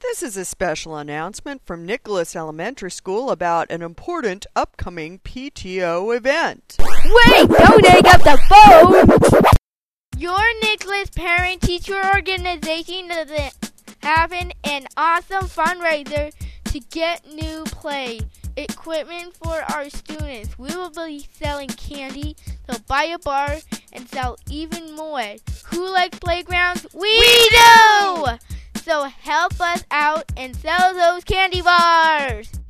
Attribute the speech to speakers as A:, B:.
A: This is a special announcement from Nicholas Elementary School about an important upcoming PTO event.
B: Wait, don't hang up the phone! Your Nicholas Parent-Teacher Organization is having an awesome fundraiser to get new play equipment for our students. We will be selling candy, so buy a bar and sell even more. Who likes playgrounds? We do! So help us out and sell those candy bars!